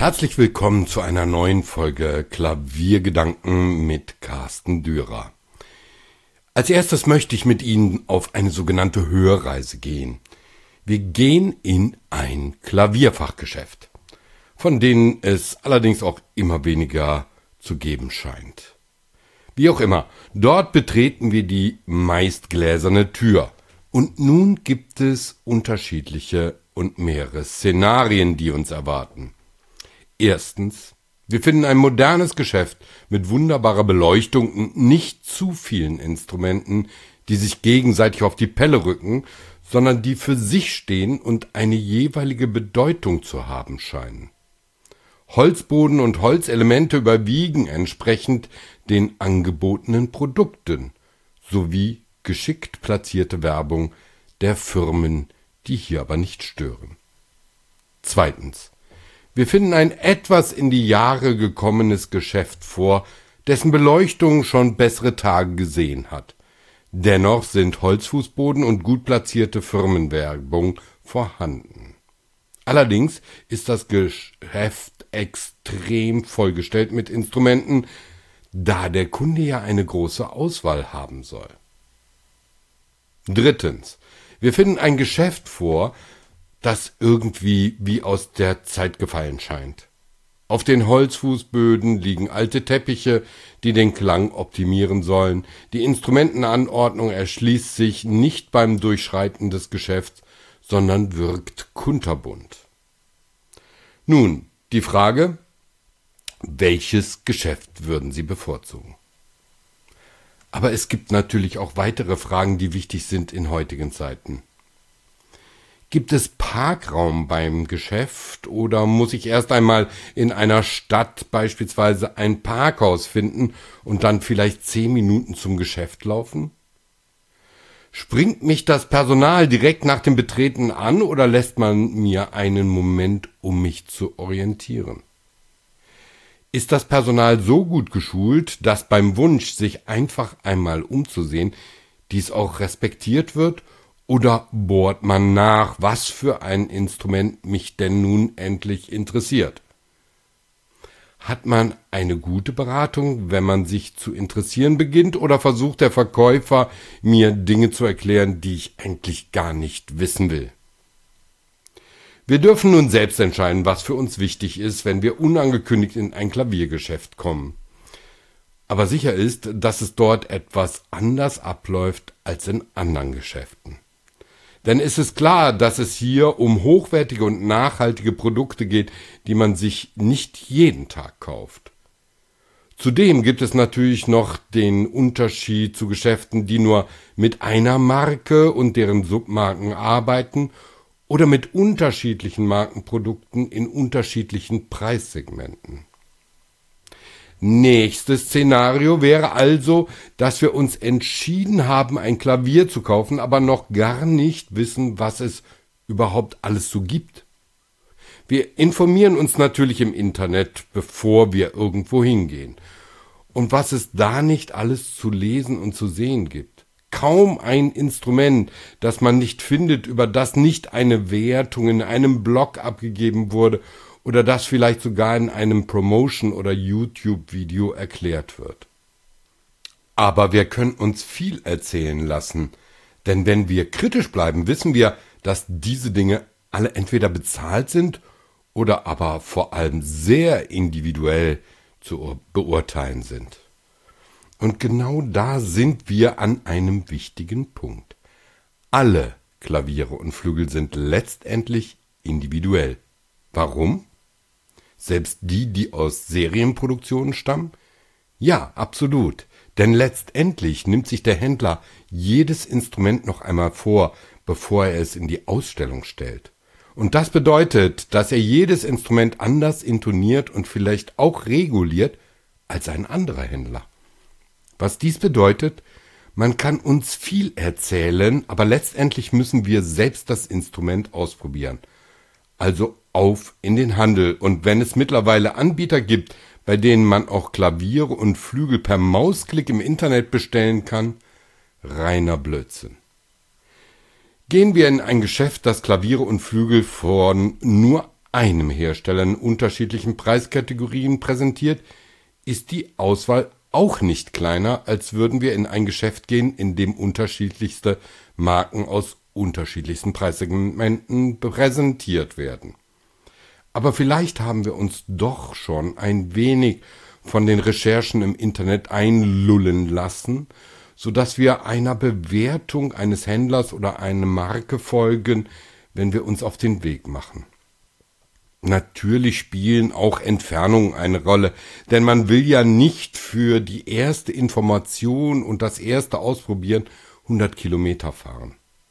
Herzlich willkommen zu einer neuen Folge Klaviergedanken mit Carsten Dürer. Als erstes möchte ich mit Ihnen auf eine sogenannte Hörreise gehen. Wir gehen in ein Klavierfachgeschäft, von denen es allerdings auch immer weniger zu geben scheint. Wie auch immer, dort betreten wir die meist gläserne Tür. Und nun gibt es unterschiedliche und mehrere Szenarien, die uns erwarten. Erstens, wir finden ein modernes Geschäft mit wunderbarer Beleuchtung und nicht zu vielen Instrumenten, die sich gegenseitig auf die Pelle rücken, sondern die für sich stehen und eine jeweilige Bedeutung zu haben scheinen. Holzboden und Holzelemente überwiegen entsprechend den angebotenen Produkten, sowie geschickt platzierte Werbung der Firmen, die hier aber nicht stören. Zweitens, wir finden ein etwas in die Jahre gekommenes Geschäft vor, dessen Beleuchtung schon bessere Tage gesehen hat. Dennoch sind Holzfußboden und gut platzierte Firmenwerbung vorhanden. Allerdings ist das Geschäft extrem vollgestellt mit Instrumenten, da der Kunde ja eine große Auswahl haben soll. Drittens, wir finden ein Geschäft vor, das irgendwie wie aus der Zeit gefallen scheint. Auf den Holzfußböden liegen alte Teppiche, die den Klang optimieren sollen. Die Instrumentenanordnung erschließt sich nicht beim Durchschreiten des Geschäfts, sondern wirkt kunterbunt. Nun, die Frage, welches Geschäft würden Sie bevorzugen? Aber es gibt natürlich auch weitere Fragen, die wichtig sind in heutigen Zeiten. Gibt es Parkraum beim Geschäft oder muss ich erst einmal in einer Stadt beispielsweise ein Parkhaus finden und dann vielleicht 10 Minuten zum Geschäft laufen? Springt mich das Personal direkt nach dem Betreten an oder lässt man mir einen Moment, um mich zu orientieren? Ist das Personal so gut geschult, dass beim Wunsch, sich einfach einmal umzusehen, dies auch respektiert wird? Oder bohrt man nach, was für ein Instrument mich denn nun endlich interessiert? Hat man eine gute Beratung, wenn man sich zu interessieren beginnt, oder versucht der Verkäufer, mir Dinge zu erklären, die ich eigentlich gar nicht wissen will? Wir dürfen nun selbst entscheiden, was für uns wichtig ist, wenn wir unangekündigt in ein Klaviergeschäft kommen. Aber sicher ist, dass es dort etwas anders abläuft als in anderen Geschäften. Denn es ist klar, dass es hier um hochwertige und nachhaltige Produkte geht, die man sich nicht jeden Tag kauft. Zudem gibt es natürlich noch den Unterschied zu Geschäften, die nur mit einer Marke und deren Submarken arbeiten oder mit unterschiedlichen Markenprodukten in unterschiedlichen Preissegmenten. Nächstes Szenario wäre also, dass wir uns entschieden haben, ein Klavier zu kaufen, aber noch gar nicht wissen, was es überhaupt alles so gibt. Wir informieren uns natürlich im Internet, bevor wir irgendwo hingehen. Und was es da nicht alles zu lesen und zu sehen gibt. Kaum ein Instrument, das man nicht findet, über das nicht eine Wertung in einem Blog abgegeben wurde oder das vielleicht sogar in einem Promotion- oder YouTube-Video erklärt wird. Aber wir können uns viel erzählen lassen, denn wenn wir kritisch bleiben, wissen wir, dass diese Dinge alle entweder bezahlt sind oder aber vor allem sehr individuell zu beurteilen sind. Und genau da sind wir an einem wichtigen Punkt. Alle Klaviere und Flügel sind letztendlich individuell. Warum? Selbst die, die aus Serienproduktionen stammen? Ja, absolut. Denn letztendlich nimmt sich der Händler jedes Instrument noch einmal vor, bevor er es in die Ausstellung stellt. Und das bedeutet, dass er jedes Instrument anders intoniert und vielleicht auch reguliert als ein anderer Händler. Was dies bedeutet, man kann uns viel erzählen, aber letztendlich müssen wir selbst das Instrument ausprobieren. Also auf in den Handel. Und wenn es mittlerweile Anbieter gibt, bei denen man auch Klaviere und Flügel per Mausklick im Internet bestellen kann, reiner Blödsinn. Gehen wir in ein Geschäft, das Klaviere und Flügel von nur einem Hersteller in unterschiedlichen Preiskategorien präsentiert, ist die Auswahl auch nicht kleiner, als würden wir in ein Geschäft gehen, in dem unterschiedlichste Marken aus unterschiedlichsten Preissegmenten präsentiert werden. Aber vielleicht haben wir uns doch schon ein wenig von den Recherchen im Internet einlullen lassen, sodass wir einer Bewertung eines Händlers oder einer Marke folgen, wenn wir uns auf den Weg machen. Natürlich spielen auch Entfernungen eine Rolle, denn man will ja nicht für die erste Information und das erste Ausprobieren 100 Kilometer fahren.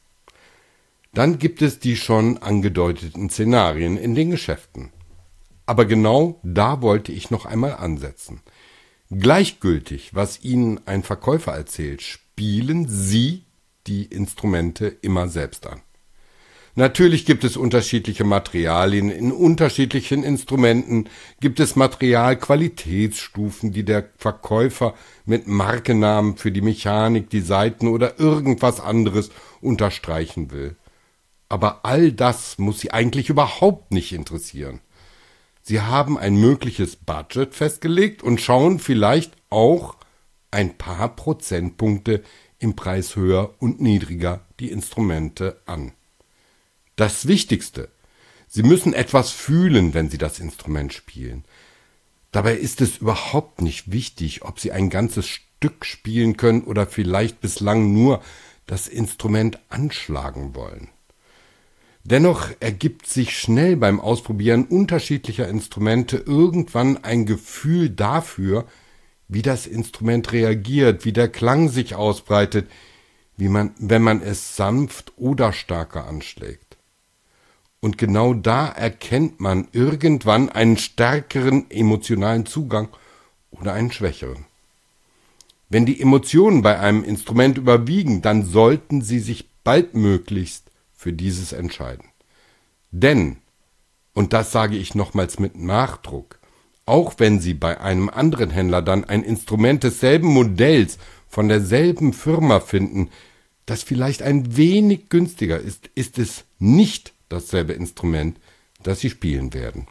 Dann gibt es die schon angedeuteten Szenarien in den Geschäften. Aber genau da wollte ich noch einmal ansetzen. Gleichgültig, was Ihnen ein Verkäufer erzählt, spielen Sie die Instrumente immer selbst an. Natürlich gibt es unterschiedliche Materialien, in unterschiedlichen Instrumenten gibt es Materialqualitätsstufen, die der Verkäufer mit Markennamen für die Mechanik, die Saiten oder irgendwas anderes unterstreichen will. Aber all das muss Sie eigentlich überhaupt nicht interessieren. Sie haben ein mögliches Budget festgelegt und schauen vielleicht auch ein paar Prozentpunkte im Preis höher und niedriger die Instrumente an. Das Wichtigste: Sie müssen etwas fühlen, wenn Sie das Instrument spielen. Dabei ist es überhaupt nicht wichtig, ob Sie ein ganzes Stück spielen können oder vielleicht bislang nur das Instrument anschlagen wollen. Dennoch ergibt sich schnell beim Ausprobieren unterschiedlicher Instrumente irgendwann ein Gefühl dafür, wie das Instrument reagiert, wie der Klang sich ausbreitet, wenn man es sanft oder stärker anschlägt. Und genau da erkennt man irgendwann einen stärkeren emotionalen Zugang oder einen schwächeren. Wenn die Emotionen bei einem Instrument überwiegen, dann sollten Sie sich baldmöglichst für dieses entscheiden. Denn, und das sage ich nochmals mit Nachdruck, auch wenn Sie bei einem anderen Händler dann ein Instrument desselben Modells von derselben Firma finden, das vielleicht ein wenig günstiger ist, ist es nicht dasselbe Instrument, das Sie spielen werden.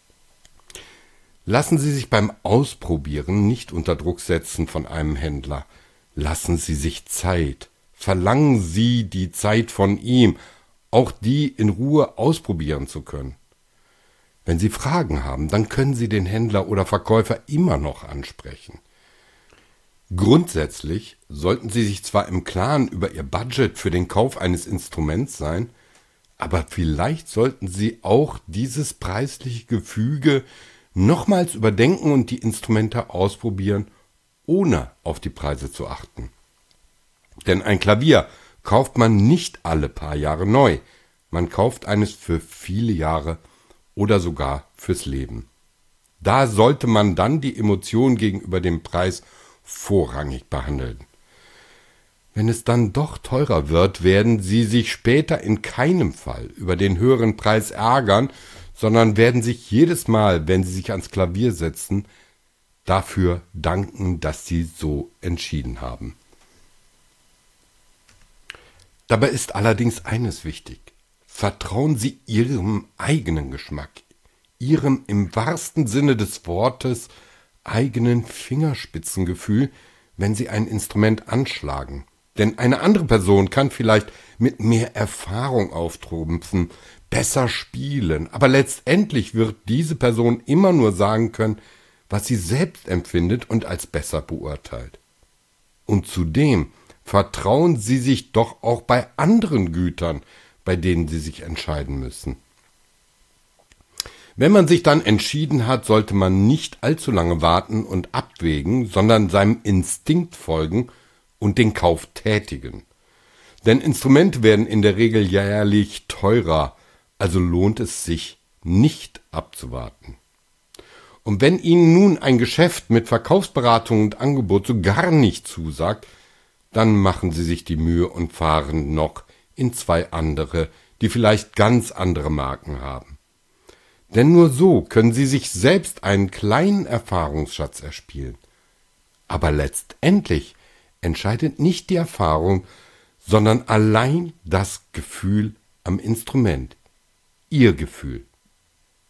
Lassen Sie sich beim Ausprobieren nicht unter Druck setzen von einem Händler. Lassen Sie sich Zeit. Verlangen Sie die Zeit von ihm, auch die in Ruhe ausprobieren zu können. Wenn Sie Fragen haben, dann können Sie den Händler oder Verkäufer immer noch ansprechen. Grundsätzlich sollten Sie sich zwar im Klaren über Ihr Budget für den Kauf eines Instruments sein, aber vielleicht sollten Sie auch dieses preisliche Gefüge nochmals überdenken und die Instrumente ausprobieren, ohne auf die Preise zu achten. Denn ein Klavier kauft man nicht alle paar Jahre neu. Man kauft eines für viele Jahre oder sogar fürs Leben. Da sollte man dann die Emotion gegenüber dem Preis vorrangig behandeln. Wenn es dann doch teurer wird, werden Sie sich später in keinem Fall über den höheren Preis ärgern, sondern werden sich jedes Mal, wenn Sie sich ans Klavier setzen, dafür danken, dass Sie so entschieden haben. Dabei ist allerdings eines wichtig: Vertrauen Sie Ihrem eigenen Geschmack, Ihrem im wahrsten Sinne des Wortes eigenen Fingerspitzengefühl, wenn Sie ein Instrument anschlagen. Denn eine andere Person kann vielleicht mit mehr Erfahrung auftrumpfen, besser spielen, aber letztendlich wird diese Person immer nur sagen können, was sie selbst empfindet und als besser beurteilt. Und zudem vertrauen Sie sich doch auch bei anderen Gütern, bei denen Sie sich entscheiden müssen. Wenn man sich dann entschieden hat, sollte man nicht allzu lange warten und abwägen, sondern seinem Instinkt folgen und den Kauf tätigen. Denn Instrumente werden in der Regel jährlich teurer, also lohnt es sich nicht abzuwarten. Und wenn Ihnen nun ein Geschäft mit Verkaufsberatung und Angebot so gar nicht zusagt, dann machen Sie sich die Mühe und fahren noch in 2 andere, die vielleicht ganz andere Marken haben. Denn nur so können Sie sich selbst einen kleinen Erfahrungsschatz erspielen. Aber letztendlich entscheidet nicht die Erfahrung, sondern allein das Gefühl am Instrument. Ihr Gefühl.